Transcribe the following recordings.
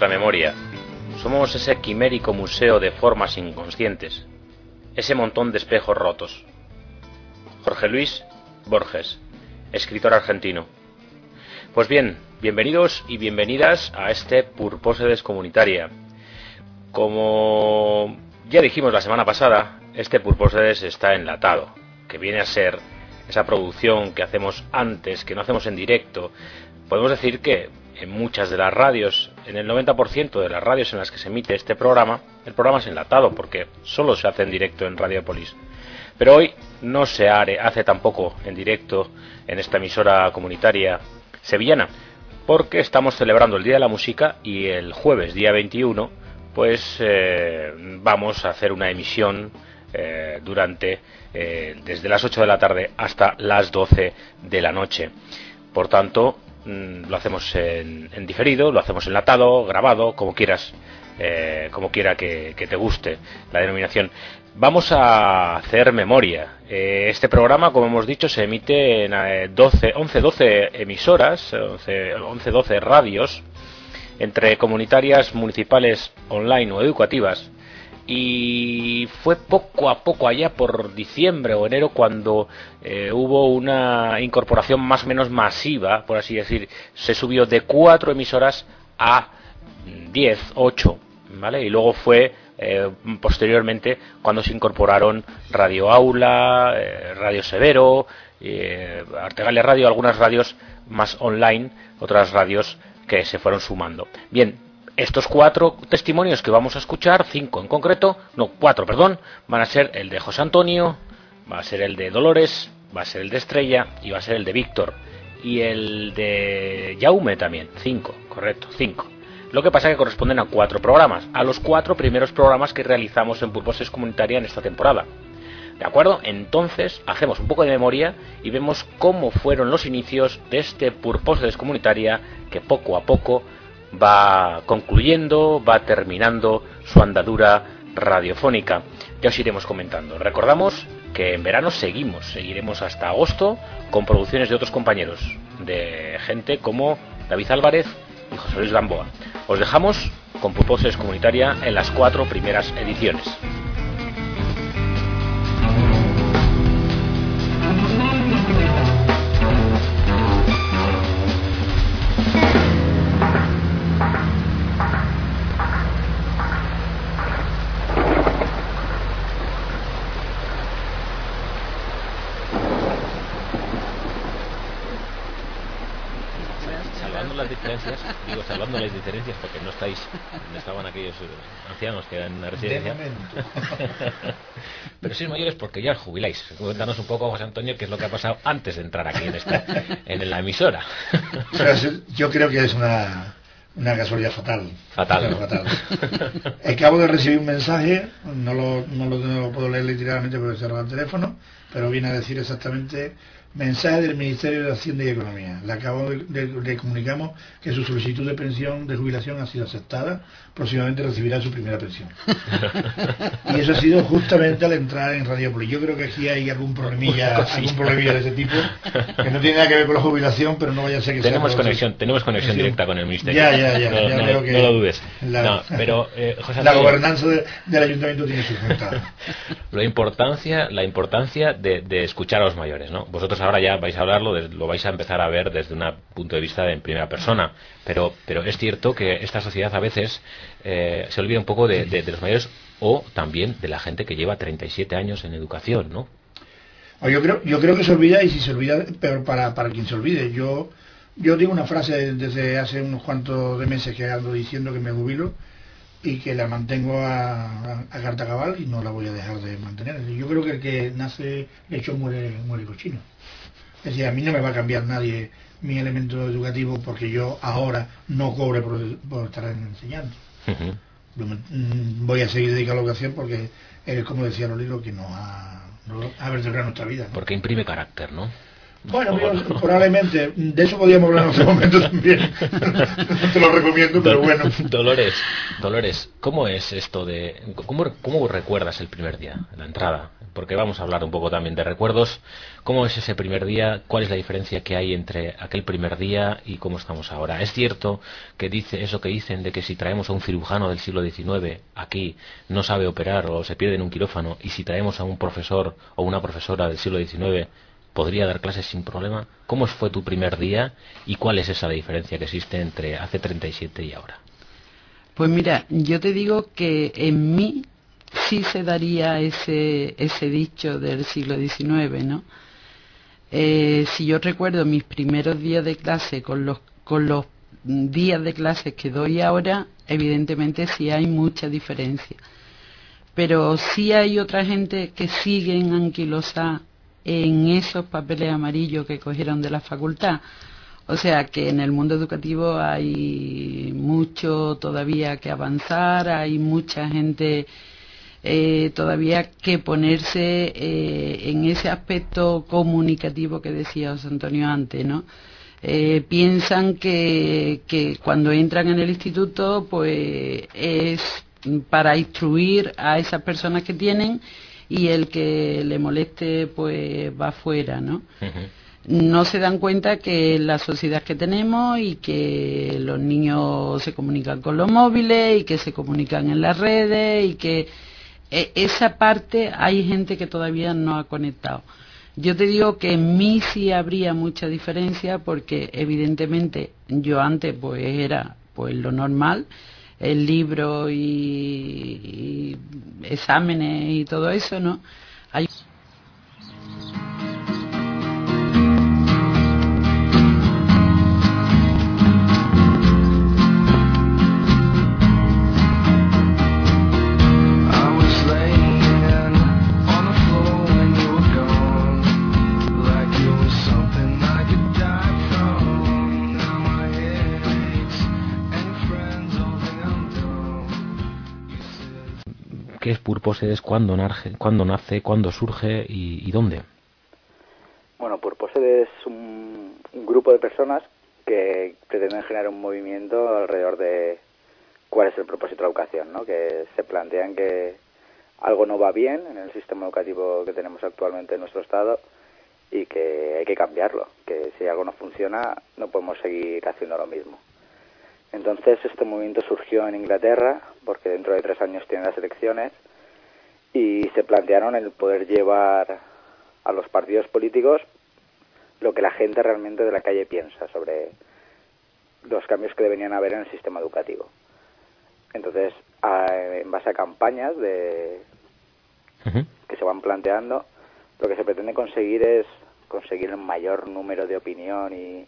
nuestra memoria. Somos ese quimérico museo de formas inconscientes, ese montón de espejos rotos. Jorge Luis Borges, escritor argentino. Pues bien, bienvenidos y bienvenidas a este Purpósedes Comunitaria. Como ya dijimos la semana pasada, este Purpósedes está enlatado, que viene a ser esa producción que hacemos antes, que no hacemos en directo. Podemos decir que en muchas de las radios, en el 90% de las radios en las que se emite este programa, el programa es enlatado, porque solo se hace en directo en Radiopolis. Pero hoy no se hace tampoco en directo en esta emisora comunitaria sevillana, porque estamos celebrando el Día de la Música y el jueves, día 21, pues vamos a hacer una emisión desde las 8 de la tarde hasta las 12 de la noche. Por tanto, lo hacemos en diferido, lo hacemos enlatado, grabado, como quieras, como quiera que te guste la denominación. Vamos a hacer memoria. Este programa, como hemos dicho, se emite en 11-12 emisoras, 11-12 radios, entre comunitarias, municipales, online o educativas. Y fue poco a poco, allá por diciembre o enero, cuando hubo una incorporación más o menos masiva, por así decir. Se subió de 4 emisoras a 10, 8, ¿vale? Y luego fue posteriormente cuando se incorporaron Radio Aula, Radio Severo, Artegalia Radio, algunas radios más online, otras radios que se fueron sumando. Bien, estos 4 testimonios que vamos a escuchar, 5 en concreto, no, 4, perdón, van a ser el de José Antonio, va a ser el de Dolores, va a ser el de Estrella y va a ser el de Víctor. Y el de Jaume también, 5, correcto, 5. Lo que pasa es que corresponden a 4 programas, a los 4 primeros programas que realizamos en Purpósedes Comunitaria en esta temporada. ¿De acuerdo? Entonces hacemos un poco de memoria y vemos cómo fueron los inicios de este Purpósedes Comunitaria que poco a poco va concluyendo, va terminando su andadura radiofónica. Ya os iremos comentando. Recordamos que en verano seguiremos hasta agosto con producciones de otros compañeros, de gente como David Álvarez y José Luis Gamboa. Os dejamos con Purpósedes Comunitaria en las 4 primeras ediciones. Salvando las diferencias, porque no estaban aquellos ancianos que eran en la residencia. Pero sois mayores porque ya os jubiláis. Cuéntanos un poco, José Antonio, qué es lo que ha pasado antes de entrar aquí en la emisora. Yo creo que es una casualidad fatal. Fatal. Acabo de recibir un mensaje, no lo puedo leer literalmente porque he cerrado el teléfono, pero viene a decir exactamente: mensaje del Ministerio de Hacienda y Economía. Le comunicamos que su solicitud de pensión de jubilación ha sido aceptada. Próximamente recibirá su primera pensión. Y eso ha sido justamente al entrar en Radiopolis. Yo creo que aquí hay algún problemilla de ese tipo, que no tiene nada que ver con la jubilación, pero no vaya a ser que tenemos sea conexión directa con el Ministerio. Ya No lo dudes. Pero José la gobernanza del ayuntamiento tiene sus ventajas. La importancia de escuchar a los mayores, ¿no? Vosotros ahora ya vais a hablarlo, lo vais a empezar a ver desde un punto de vista en primera persona, pero es cierto que esta sociedad a veces se olvida un poco de los mayores, o también de la gente que lleva 37 años en educación, ¿no? Yo creo que se olvida, y si se olvida, pero para quien se olvide. Yo digo una frase desde hace unos cuantos de meses que ando diciendo que me jubilo y que la mantengo a carta cabal y no la voy a dejar de mantener. Yo creo que el que nace hecho muere cochino. Es decir, a mí no me va a cambiar nadie mi elemento educativo porque yo ahora no cobre por estar enseñando. Uh-huh. Voy a seguir dedicado a la educación porque es, como decía Loli, lo que nos ha vertebrado nuestra vida, ¿no? Porque imprime carácter, ¿no? Bueno, probablemente, de eso podríamos hablar en otro momento también. No te lo recomiendo, pero bueno. Dolores, ¿cómo es esto de... ¿Cómo recuerdas el primer día, la entrada? porque vamos a hablar un poco también de recuerdos. ¿Cómo es ese primer día? ¿Cuál es la diferencia que hay entre aquel primer día y cómo estamos ahora? ¿Es cierto que dice eso que dicen de que si traemos a un cirujano del siglo XIX aquí no sabe operar o se pierde en un quirófano, y si traemos a un profesor o una profesora del siglo XIX podría dar clases sin problema? ¿Cómo fue tu primer día y cuál es esa diferencia que existe entre hace 37 y ahora? Pues mira, yo te digo que en mí sí se daría ese dicho del siglo XIX, ¿no? Si yo recuerdo mis primeros días de clase con los días de clase que doy ahora, evidentemente sí hay mucha diferencia. Pero sí hay otra gente que siguen anquilosada en esos papeles amarillos que cogieron de la facultad. O sea que en el mundo educativo hay mucho todavía que avanzar, hay mucha gente todavía que ponerse en ese aspecto comunicativo que decía José Antonio antes, ¿no? Piensan que cuando entran en el instituto pues es para instruir a esas personas que tienen, y el que le moleste pues va afuera, ¿no? Uh-huh. No se dan cuenta que la sociedad que tenemos y que los niños se comunican con los móviles y que se comunican en las redes y que esa parte hay gente que todavía no ha conectado. Yo te digo que en mí sí habría mucha diferencia, porque evidentemente yo antes pues era pues lo normal, el libro y exámenes y todo eso, ¿no? Hay ¿Qué es Purposes? ¿Cuándo nace? ¿Cuándo surge? ¿Y dónde? Bueno, Purposes es un grupo de personas que pretenden generar un movimiento alrededor de cuál es el propósito de la educación, ¿no? Que se plantean que algo no va bien en el sistema educativo que tenemos actualmente en nuestro estado y que hay que cambiarlo, que si algo no funciona no podemos seguir haciendo lo mismo. Entonces este movimiento surgió en Inglaterra, porque dentro de 3 años tienen las elecciones, y se plantearon el poder llevar a los partidos políticos lo que la gente realmente de la calle piensa sobre los cambios que deberían haber en el sistema educativo. Entonces, en base a campañas que se van planteando, lo que se pretende conseguir es conseguir el mayor número de opinión y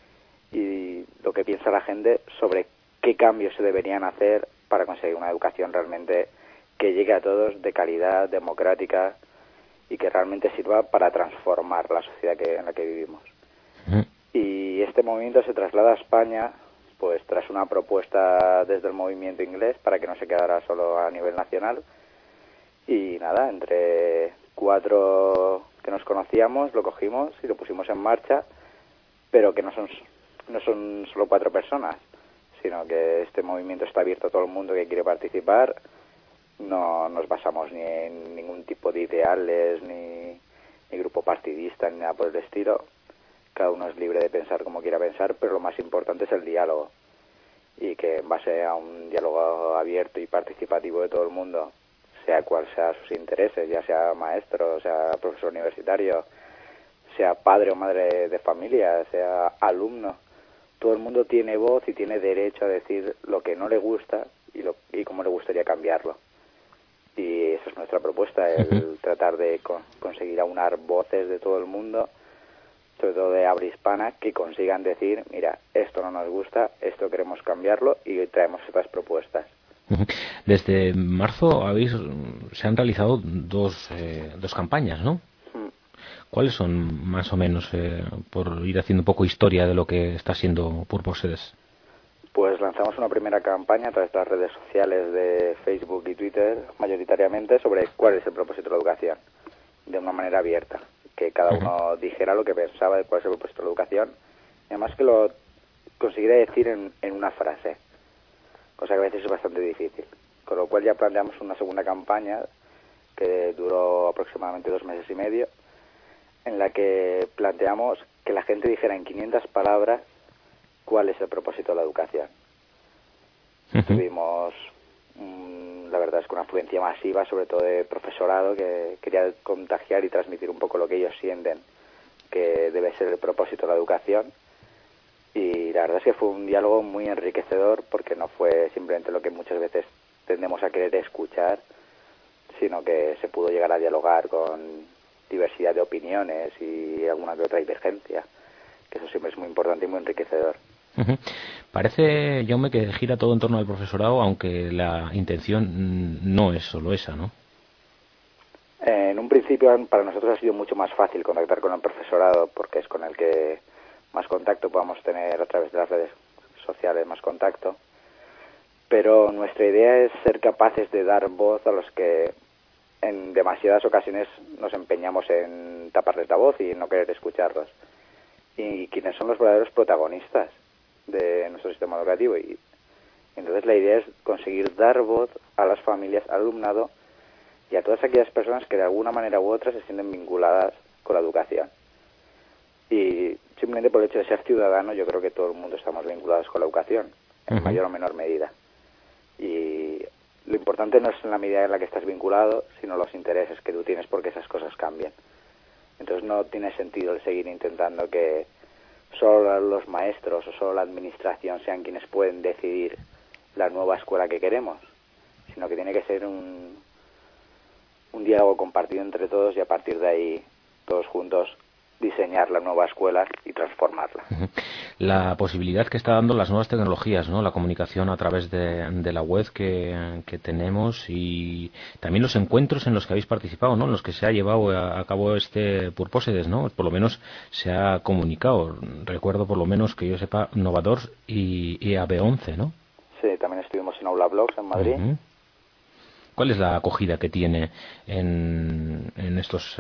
lo que piensa la gente sobre qué cambios se deberían hacer para conseguir una educación realmente que llegue a todos, de calidad, democrática, y que realmente sirva para transformar la sociedad en la que vivimos. Y este movimiento se traslada a España pues tras una propuesta desde el movimiento inglés para que no se quedara solo a nivel nacional, y nada, entre 4 que nos conocíamos lo cogimos y lo pusimos en marcha, pero que no son solo 4 personas, sino que este movimiento está abierto a todo el mundo que quiere participar. No nos basamos ni en ningún tipo de ideales, ni grupo partidista, ni nada por el estilo. Cada uno es libre de pensar como quiera pensar, pero lo más importante es el diálogo. Y que en base a un diálogo abierto y participativo de todo el mundo, sea cual sea sus intereses, ya sea maestro, sea profesor universitario, sea padre o madre de familia, sea alumno, todo el mundo tiene voz y tiene derecho a decir lo que no le gusta y cómo le gustaría cambiarlo. Y esa es nuestra propuesta, el tratar de conseguir aunar voces de todo el mundo, sobre todo de habla hispana, que consigan decir, mira, esto no nos gusta, esto queremos cambiarlo, y traemos estas propuestas. Desde marzo se han realizado dos campañas, ¿no? ¿Cuáles son, más o menos, por ir haciendo un poco historia de lo que está siendo Purposes? Pues lanzamos una primera campaña a través de las redes sociales de Facebook y Twitter, mayoritariamente, sobre cuál es el propósito de la educación, de una manera abierta, que cada uno dijera lo que pensaba de cuál es el propósito de la educación, y además que lo consiguiera decir en una frase, cosa que a veces es bastante difícil. Con lo cual ya planteamos una segunda campaña que duró aproximadamente 2 meses y medio, en la que planteamos que la gente dijera en 500 palabras cuál es el propósito de la educación. Tuvimos, la verdad es que una afluencia masiva, sobre todo de profesorado, que quería contagiar y transmitir un poco lo que ellos sienten que debe ser el propósito de la educación. Y la verdad es que fue un diálogo muy enriquecedor, porque no fue simplemente lo que muchas veces tendemos a querer escuchar, sino que se pudo llegar a dialogar con diversidad de opiniones y alguna que otra divergencia, que eso siempre es muy importante y muy enriquecedor. Parece, Jaume, que gira todo en torno al profesorado, aunque la intención no es solo esa, ¿no? En un principio para nosotros ha sido mucho más fácil contactar con el profesorado, porque es con el que más contacto podamos tener a través de las redes sociales, más contacto. Pero nuestra idea es ser capaces de dar voz a los que en demasiadas ocasiones nos empeñamos en taparles la voz y no querer escucharlos. Y quienes son los verdaderos protagonistas de nuestro sistema educativo. Y entonces la idea es conseguir dar voz a las familias, al alumnado y a todas aquellas personas que de alguna manera u otra se sienten vinculadas con la educación. Y simplemente por el hecho de ser ciudadano, yo creo que todo el mundo estamos vinculados con la educación, en mayor o menor medida. Y lo importante no es en la medida en la que estás vinculado, sino los intereses que tú tienes porque esas cosas cambian. Entonces no tiene sentido el seguir intentando que solo los maestros o solo la administración sean quienes pueden decidir la nueva escuela que queremos, sino que tiene que ser un diálogo compartido entre todos y a partir de ahí todos juntos diseñar la nueva escuela y transformarla. La posibilidad que está dando las nuevas tecnologías, ¿no? La comunicación a través de la web que tenemos y también los encuentros en los que habéis participado, ¿no? En los que se ha llevado a cabo este Purpósedes, ¿no? Por lo menos se ha comunicado. Recuerdo, por lo menos, que yo sepa, Novadors y AB11, ¿no? Sí, también estuvimos en Aula Blogs en Madrid. ¿Cuál es la acogida que tiene en estos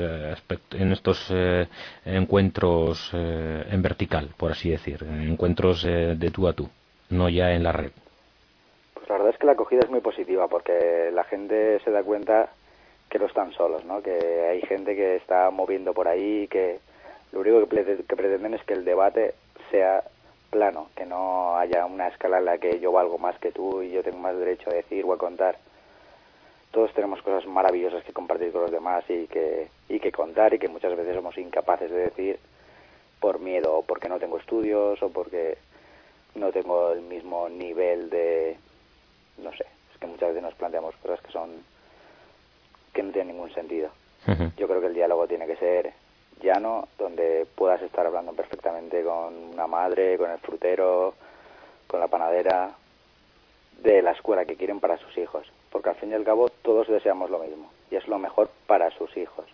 encuentros en vertical, por así decir, encuentros de tú a tú, no ya en la red? Pues la verdad es que la acogida es muy positiva, porque la gente se da cuenta que no están solos, ¿no? Que hay gente que está moviendo por ahí, que lo único que pretenden es que el debate sea plano, que no haya una escala en la que yo valgo más que tú y yo tengo más derecho a decir o a contar. Todos tenemos cosas maravillosas que compartir con los demás y que contar, y que muchas veces somos incapaces de decir por miedo, o porque no tengo estudios, o porque no tengo el mismo nivel de... no sé, es que muchas veces nos planteamos cosas que no tienen ningún sentido. Yo creo que el diálogo tiene que ser llano, donde puedas estar hablando perfectamente con una madre, con el frutero, con la panadera, de la escuela que quieren para sus hijos, porque al fin y al cabo todos deseamos lo mismo y es lo mejor para sus hijos.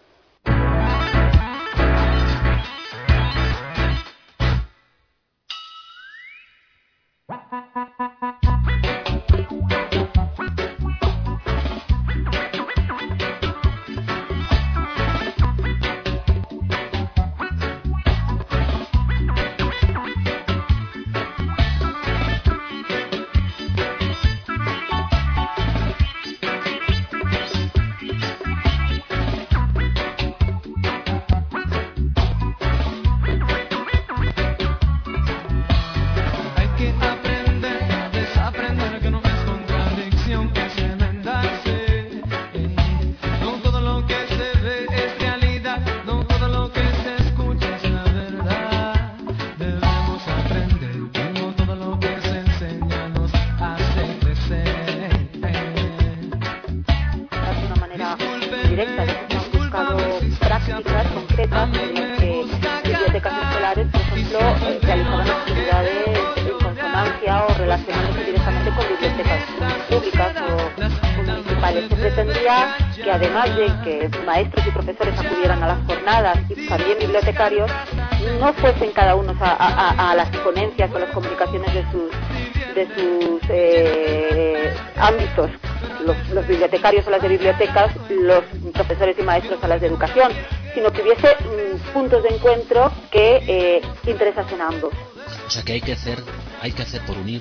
Además de que maestros y profesores acudieran a las jornadas y también bibliotecarios, no fuesen cada uno a las ponencias o las comunicaciones de sus ámbitos, los bibliotecarios a las de bibliotecas, los profesores y maestros a las de educación, sino que hubiese puntos de encuentro que interesasen a ambos. O sea que hay que hacer por unir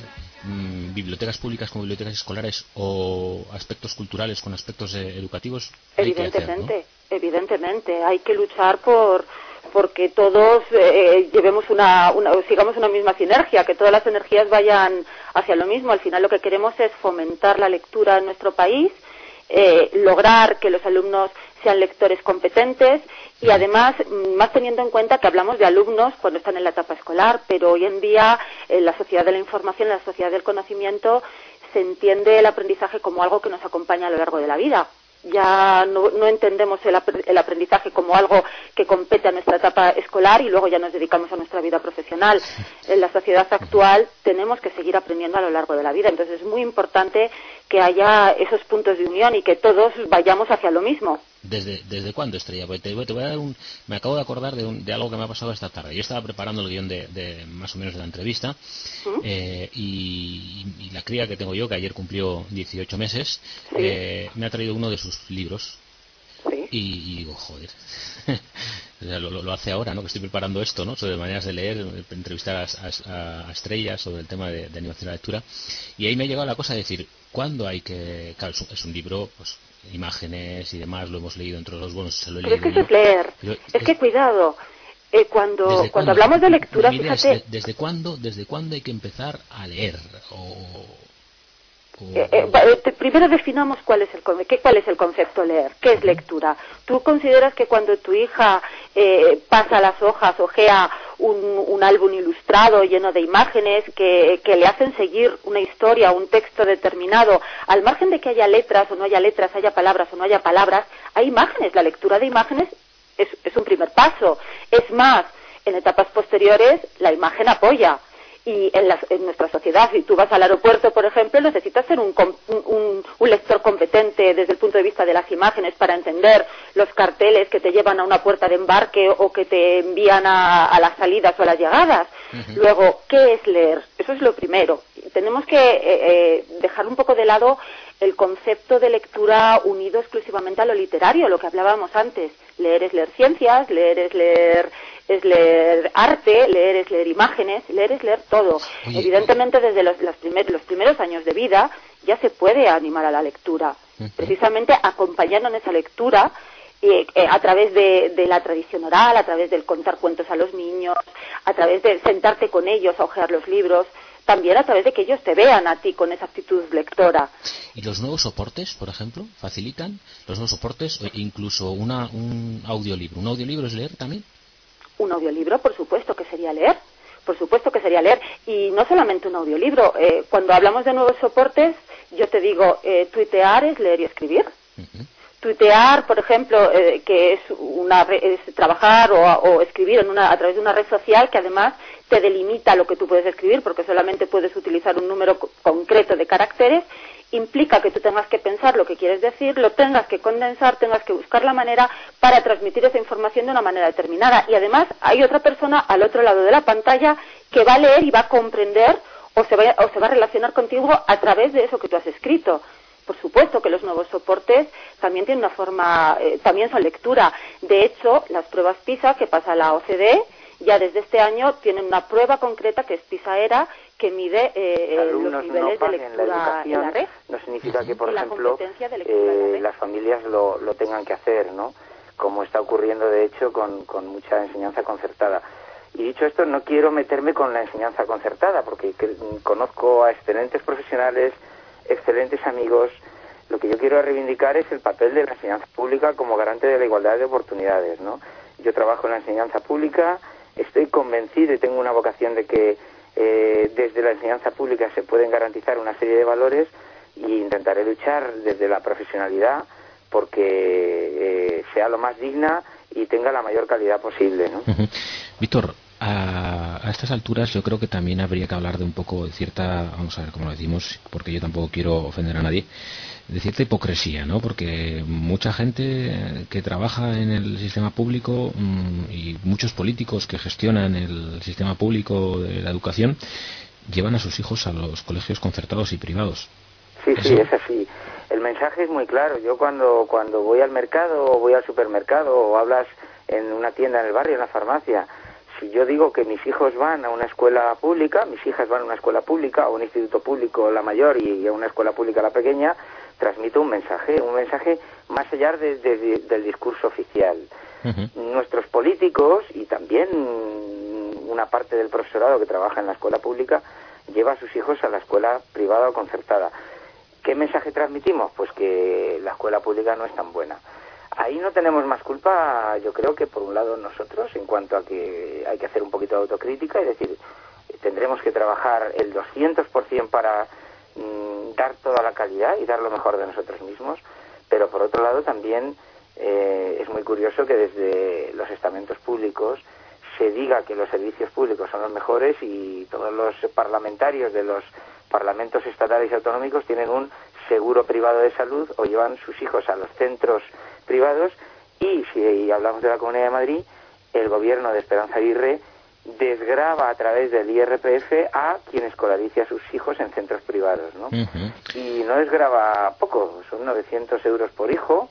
bibliotecas públicas con bibliotecas escolares o aspectos culturales con aspectos educativos? Evidentemente, evidentemente. Hay que luchar porque todos sigamos una misma sinergia, que todas las energías vayan hacia lo mismo. Al final lo que queremos es fomentar la lectura en nuestro país, lograr que los alumnos sean lectores competentes y además, más teniendo en cuenta que hablamos de alumnos cuando están en la etapa escolar, pero hoy en día en la sociedad de la información, en la sociedad del conocimiento, se entiende el aprendizaje como algo que nos acompaña a lo largo de la vida. Ya no entendemos el aprendizaje como algo que compete a nuestra etapa escolar y luego ya nos dedicamos a nuestra vida profesional. En la sociedad actual tenemos que seguir aprendiendo a lo largo de la vida, entonces es muy importante que haya esos puntos de unión y que todos vayamos hacia lo mismo. ¿Desde cuándo, Estrella? Pues te voy a dar me acabo de acordar de algo que me ha pasado esta tarde. Yo estaba preparando el guión de más o menos de la entrevista y la cría que tengo yo, que ayer cumplió 18 meses, me ha traído uno de sus libros. Y digo, joder, o sea, lo hace ahora, ¿no? Que estoy preparando esto, ¿no? Sobre maneras de leer, entrevistar a Estrella sobre el tema de animación a la lectura. Y ahí me ha llegado la cosa de decir, ¿cuándo hay que...? Claro, es un libro, pues, imágenes y demás, lo hemos leído entre los buenos, se lo he leído. Pero es que eso es leer. Pero es que cuidado, cuando hablamos de lectura, fíjate... ¿Desde cuándo hay que empezar a leer? Primero definamos cuál es el concepto leer, qué es lectura. ¿Tú consideras que cuando tu hija pasa las hojas, ojea un álbum ilustrado lleno de imágenes que le hacen seguir una historia, un texto determinado, al margen de que haya letras o no haya letras, haya palabras o no haya palabras, hay imágenes? La lectura de imágenes es un primer paso. Es más, en etapas posteriores la imagen apoya. Y en nuestra sociedad, si tú vas al aeropuerto, por ejemplo, necesitas ser un lector competente desde el punto de vista de las imágenes para entender los carteles que te llevan a una puerta de embarque o que te envían a las salidas o a las llegadas. Luego, ¿qué es leer? Eso es lo primero. Tenemos que dejar un poco de lado el concepto de lectura unido exclusivamente a lo literario, lo que hablábamos antes. Leer es leer ciencias, leer es leer arte, leer es leer imágenes, leer es leer todo. Oye, evidentemente desde los primeros años de vida ya se puede animar a la lectura, precisamente acompañando en esa lectura a través de la tradición oral, a través del contar cuentos a los niños, a través de sentarte con ellos a hojear los libros, también a través de que ellos te vean a ti con esa actitud lectora. ¿Y los nuevos soportes, por ejemplo, facilitan los nuevos soportes, o incluso un audiolibro? ¿Un audiolibro es leer también? Un audiolibro, por supuesto que sería leer. Por supuesto que sería leer. Y no solamente un audiolibro. Cuando hablamos de nuevos soportes, yo te digo, tuitear es leer y escribir. Tuitear, por ejemplo, que es trabajar o escribir a través de una red social que además te delimita lo que tú puedes escribir, porque solamente puedes utilizar un número concreto de caracteres, implica que tú tengas que pensar lo que quieres decir, lo tengas que condensar, tengas que buscar la manera para transmitir esa información de una manera determinada. Y además hay otra persona al otro lado de la pantalla que va a leer y va a comprender o se va a relacionar contigo a través de eso que tú has escrito. Por supuesto que los nuevos soportes también tienen una forma, también son lectura. De hecho, las pruebas PISA que pasa la OCDE ya desde este año tienen una prueba concreta que es PISA-ERA, que mide los niveles de lectura en la red. No significa que, por ejemplo, las familias lo tengan que hacer, ¿no? Como está ocurriendo, de hecho, con mucha enseñanza concertada. Y dicho esto, no quiero meterme con la enseñanza concertada, porque conozco a excelentes profesionales, excelentes amigos. Lo que yo quiero reivindicar es el papel de la enseñanza pública como garante de la igualdad de oportunidades, ¿no? Yo trabajo en la enseñanza pública, estoy convencido y tengo una vocación de que desde la enseñanza pública se pueden garantizar una serie de valores, y intentaré luchar desde la profesionalidad porque sea lo más digna y tenga la mayor calidad posible, ¿no? Víctor, a estas alturas yo creo que también habría que hablar de un poco de cierta, vamos a ver cómo lo decimos, porque yo tampoco quiero ofender a nadie, de cierta hipocresía, ¿no? Porque mucha gente que trabaja en el sistema público y muchos políticos que gestionan el sistema público de la educación llevan a sus hijos a los colegios concertados y privados. Sí, sí, es así. El mensaje es muy claro. Yo cuando voy al mercado o voy al supermercado o hablas en una tienda en el barrio, en la farmacia, si yo digo que mis hijos van a una escuela pública, mis hijas van a una escuela pública, a un instituto público la mayor y a una escuela pública la pequeña, transmito un mensaje más allá del discurso oficial. Nuestros políticos y también una parte del profesorado que trabaja en la escuela pública lleva a sus hijos a la escuela privada o concertada. ¿Qué mensaje transmitimos? Pues que la escuela pública no es tan buena. Ahí no tenemos más culpa, yo creo que por un lado nosotros, en cuanto a que hay que hacer un poquito de autocrítica y decir, tendremos que trabajar el 200% para dar toda la calidad y dar lo mejor de nosotros mismos, pero por otro lado también es muy curioso que desde los estamentos públicos se diga que los servicios públicos son los mejores y todos los parlamentarios de los parlamentos estatales y autonómicos tienen un seguro privado de salud o llevan sus hijos a los centros privados, y si hablamos de la Comunidad de Madrid, el gobierno de Esperanza Aguirre desgrava a través del IRPF a quien escolarice a sus hijos en centros privados, ¿no? Y no desgrava poco, son 900 euros por hijo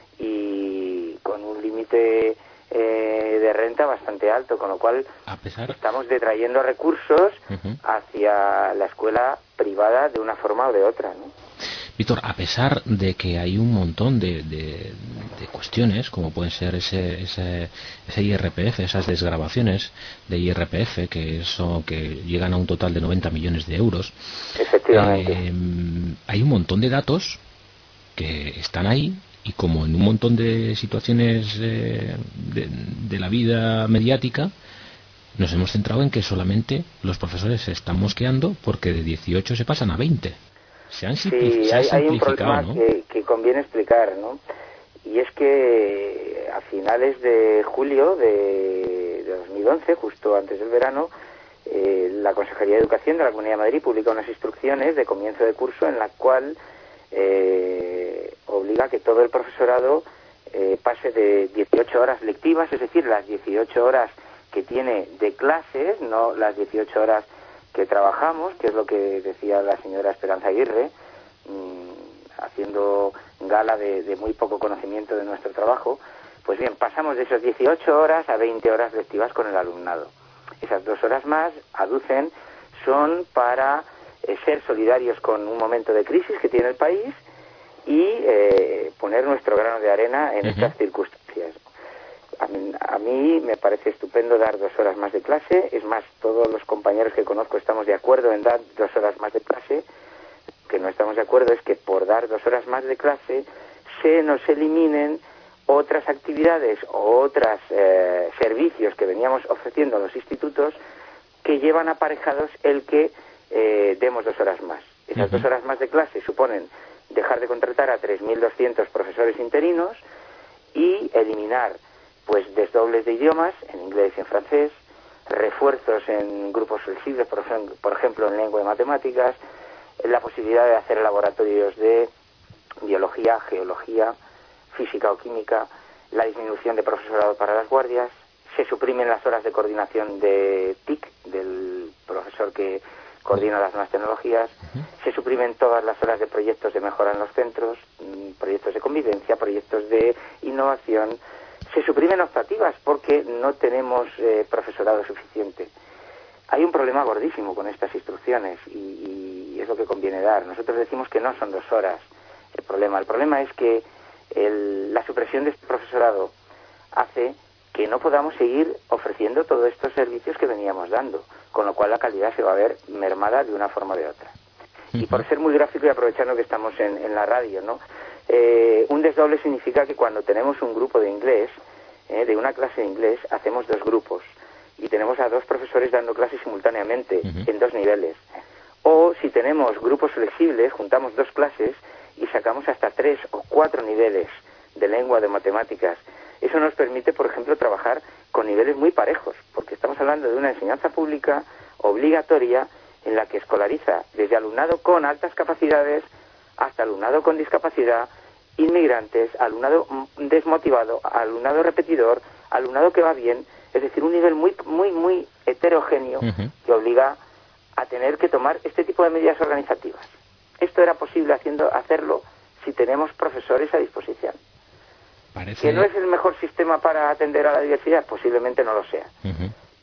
y con un límite de renta bastante alto, con lo cual estamos detrayendo recursos hacia la escuela privada de una forma o de otra, ¿no? Víctor, a pesar de que hay un montón de cuestiones, como pueden ser ese IRPF, esas desgravaciones de IRPF, que llegan a un total de 90 millones de euros, efectivamente, hay un montón de datos que están ahí, y como en un montón de situaciones de la vida mediática, nos hemos centrado en que solamente los profesores se están mosqueando porque de 18 se pasan a 20. Se han simplificado, hay un problema, ¿no? que conviene explicar, ¿no? Y es que a finales de julio de 2011, justo antes del verano, la Consejería de Educación de la Comunidad de Madrid publica unas instrucciones de comienzo de curso en la cual obliga que todo el profesorado pase de 18 horas lectivas, es decir, las 18 horas que tiene de clases, no las 18 horas que trabajamos, que es lo que decía la señora Esperanza Aguirre, haciendo gala de muy poco conocimiento de nuestro trabajo. Pues bien, pasamos de esas 18 horas a 20 horas lectivas con el alumnado. Esas 2 horas más, aducen, son para ser solidarios con un momento de crisis que tiene el país y poner nuestro grano de arena en estas circunstancias. A mí me parece estupendo dar 2 horas más de clase. Es más, todos los compañeros que conozco estamos de acuerdo en dar 2 horas más de clase. Lo que no estamos de acuerdo es que por dar 2 horas más de clase se nos eliminen otras actividades o otros servicios que veníamos ofreciendo a los institutos que llevan aparejados el que demos 2 horas más. Esas 2 horas más de clase suponen dejar de contratar a 3.200 profesores interinos y eliminar pues desdobles de idiomas en inglés y en francés, refuerzos en grupos flexibles, por ejemplo en lengua y matemáticas, la posibilidad de hacer laboratorios de biología, geología, física o química, la disminución de profesorado para las guardias, se suprimen las horas de coordinación de TIC, del profesor que coordina las nuevas tecnologías, se suprimen todas las horas de proyectos de mejora en los centros, proyectos de convivencia, proyectos de innovación. Se suprimen optativas porque no tenemos profesorado suficiente. Hay un problema gordísimo con estas instrucciones y es lo que conviene dar. Nosotros decimos que no son 2 horas el problema. El problema es que la supresión de este profesorado hace que no podamos seguir ofreciendo todos estos servicios que veníamos dando, con lo cual la calidad se va a ver mermada de una forma o de otra. Y por ser muy gráfico y aprovechando que estamos en la radio, ¿no? Un desdoble significa que cuando tenemos un grupo de inglés, de una clase de inglés, hacemos 2 grupos y tenemos a 2 profesores dando clases simultáneamente en 2 niveles. O si tenemos grupos flexibles, juntamos 2 clases y sacamos hasta 3 o 4 niveles de lengua, de matemáticas. Eso nos permite, por ejemplo, trabajar con niveles muy parejos, porque estamos hablando de una enseñanza pública obligatoria en la que escolariza desde alumnado con altas capacidades hasta alumnado con discapacidad, inmigrantes, alumnado desmotivado, alumnado repetidor, alumnado que va bien, es decir, un nivel muy muy muy heterogéneo que obliga a tener que tomar este tipo de medidas organizativas. Esto era posible hacerlo si tenemos profesores a disposición. ¿Que no es el mejor sistema para atender a la diversidad? Posiblemente no lo sea.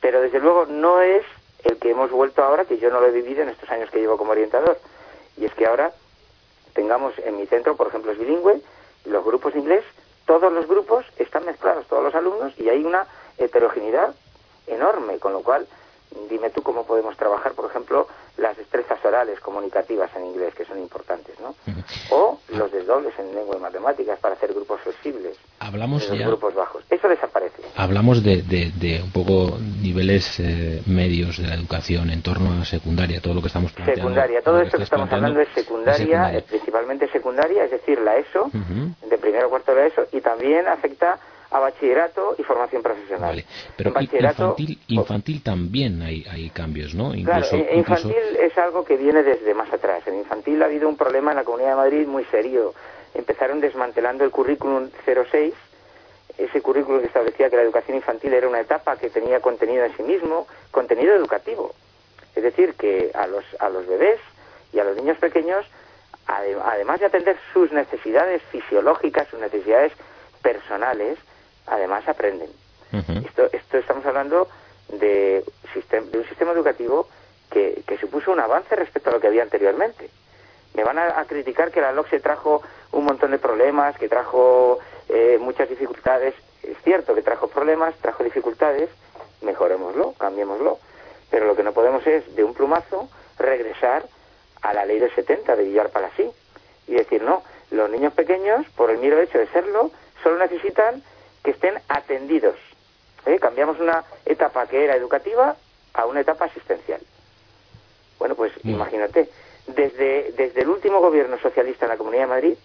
pero desde luego no es el que hemos vuelto ahora, que yo no lo he vivido en estos años que llevo como orientador. Y es que ahora tengamos en mi centro, por ejemplo, es bilingüe, los grupos de inglés, todos los grupos están mezclados, todos los alumnos, y hay una heterogeneidad enorme, con lo cual, dime tú cómo podemos trabajar, por ejemplo, las destrezas orales comunicativas en inglés, que son importantes, ¿no? O los desdobles en lengua y matemáticas para hacer grupos flexibles. Hablamos en los ya, grupos bajos. Eso desaparece. Hablamos de un poco niveles medios de la educación en torno a secundaria, todo lo que estamos planteando. Secundaria, todo esto que estamos hablando es secundaria, principalmente secundaria, es decir, la ESO, de primero a cuarto de la ESO, y también afecta a bachillerato y formación profesional. Vale. Pero infantil también hay cambios, ¿no? Claro, infantil es algo que viene desde más atrás. En infantil ha habido un problema en la Comunidad de Madrid muy serio. Empezaron desmantelando el currículum 06, ese currículum que establecía que la educación infantil era una etapa que tenía contenido en sí mismo, contenido educativo. Es decir, que a los bebés y a los niños pequeños, además de atender sus necesidades fisiológicas, sus necesidades personales, además aprenden. Esto estamos hablando de un sistema educativo que supuso un avance respecto a lo que había anteriormente. Me van a criticar que la LOCSE trajo un montón de problemas, que trajo muchas dificultades. Es cierto que trajo problemas, trajo dificultades, mejorémoslo, cambiémoslo. Pero lo que no podemos es, de un plumazo, regresar a la ley del 70 de Villar Palasí y decir, no, los niños pequeños, por el mero hecho de serlo, solo necesitan que estén atendidos. Cambiamos una etapa que era educativa a una etapa asistencial. Bueno, pues imagínate, desde el último gobierno socialista en la Comunidad de Madrid,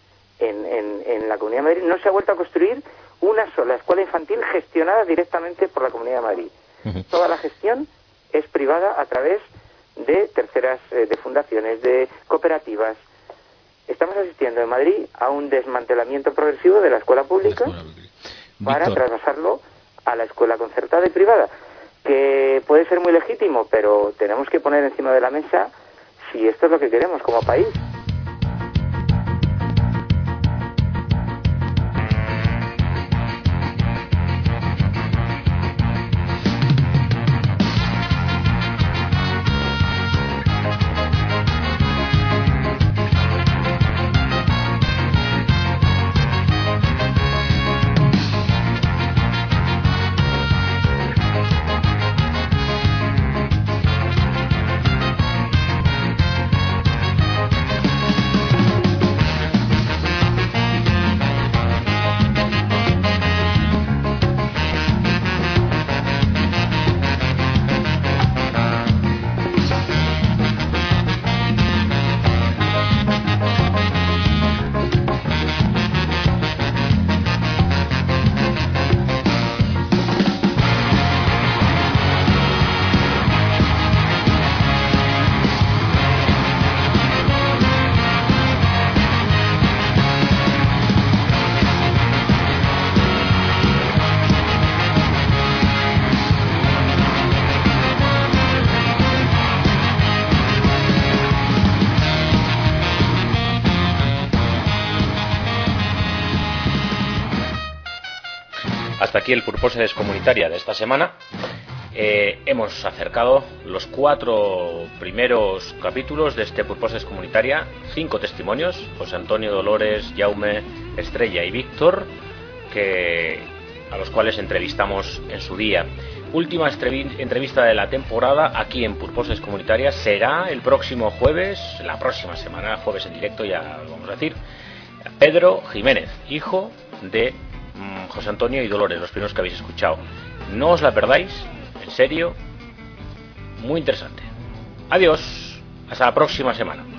en la Comunidad de Madrid no se ha vuelto a construir una sola escuela infantil gestionada directamente por la Comunidad de Madrid. Toda la gestión es privada a través de terceras, de fundaciones, de cooperativas. Estamos asistiendo en Madrid a un desmantelamiento progresivo de la escuela pública para traspasarlo a la escuela concertada y privada, que puede ser muy legítimo, pero tenemos que poner encima de la mesa si esto es lo que queremos como país. Hasta aquí el Purposes Comunitaria de esta semana. Hemos acercado los 4 primeros capítulos de este Purposes Comunitaria, 5 testimonios, José Antonio, Dolores, Jaume, Estrella y Víctor, a los cuales entrevistamos en su día. Última entrevista de la temporada aquí en Purposes Comunitaria será el próximo jueves, la próxima semana, jueves en directo, ya lo vamos a decir. Pedro Jiménez, hijo de José Antonio y Dolores, los primeros que habéis escuchado. No os la perdáis, en serio, muy interesante. Adiós, hasta la próxima semana.